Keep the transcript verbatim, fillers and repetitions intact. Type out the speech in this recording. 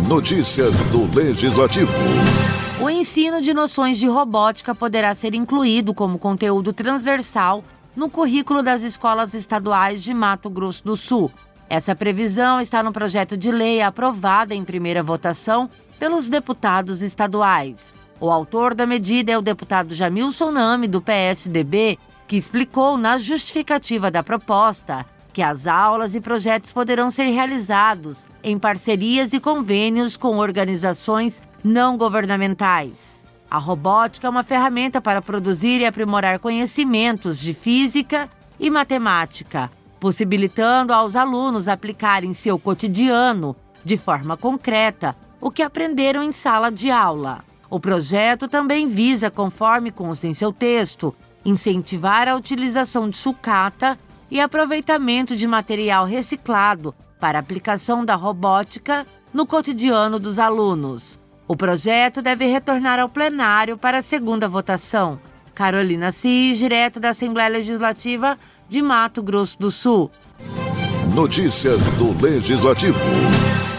Notícias do Legislativo. O ensino de noções de robótica poderá ser incluído como conteúdo transversal no currículo das escolas estaduais de Mato Grosso do Sul. Essa previsão está no projeto de lei aprovado em primeira votação pelos deputados estaduais. O autor da medida é o deputado Jamilson Nami, do P S D B, que explicou na justificativa da proposta que as aulas e projetos poderão ser realizados em parcerias e convênios com organizações não governamentais. A robótica é uma ferramenta para produzir e aprimorar conhecimentos de física e matemática, possibilitando aos alunos aplicarem em seu cotidiano, de forma concreta, o que aprenderam em sala de aula. O projeto também visa, conforme consta em seu texto, incentivar a utilização de sucata e aproveitamento de material reciclado para aplicação da robótica no cotidiano dos alunos. O projeto deve retornar ao plenário para a segunda votação. Carolina Cis, direto da Assembleia Legislativa de Mato Grosso do Sul. Notícias do Legislativo.